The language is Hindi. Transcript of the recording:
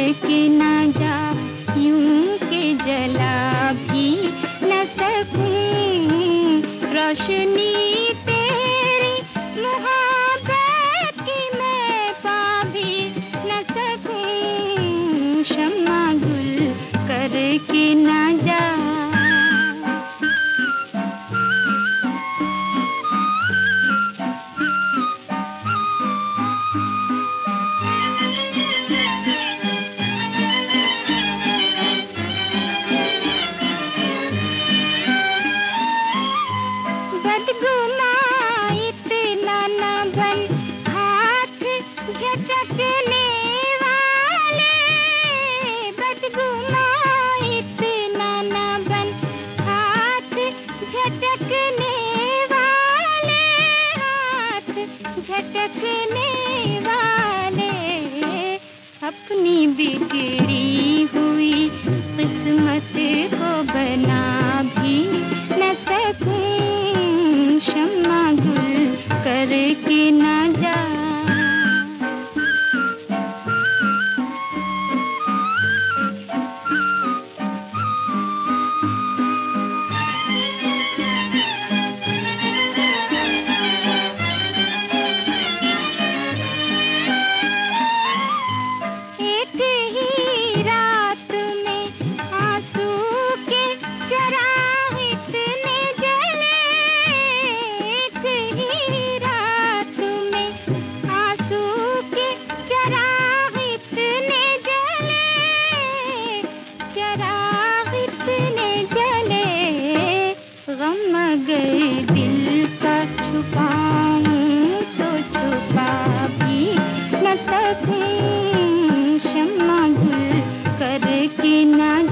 के ना जा, यूं के जला भी न सकूं रोशनी तेरी मोहब्बत की मैं पा भी न सकूं, शम्मा गुल करके ना जा। बदगुमा इतना न बन, हाथ झटकने वाले, बदगुमा इतना न बन, हाथ झटकने वाले, हाथ झटकने वाले, अपनी बिगड़ी हुई किस्मत को बना भी न सकूं, शम्मा गुल करके ना जा। एक ही रात में आंसू के चिराग इतने जले, एक ही रात में आंसू के चिराग इतने जले, चिराग इतने जले, गम अगर दिल का छुपाऊं तो छुपा भी न सकूं, शम्मा गुल करके ना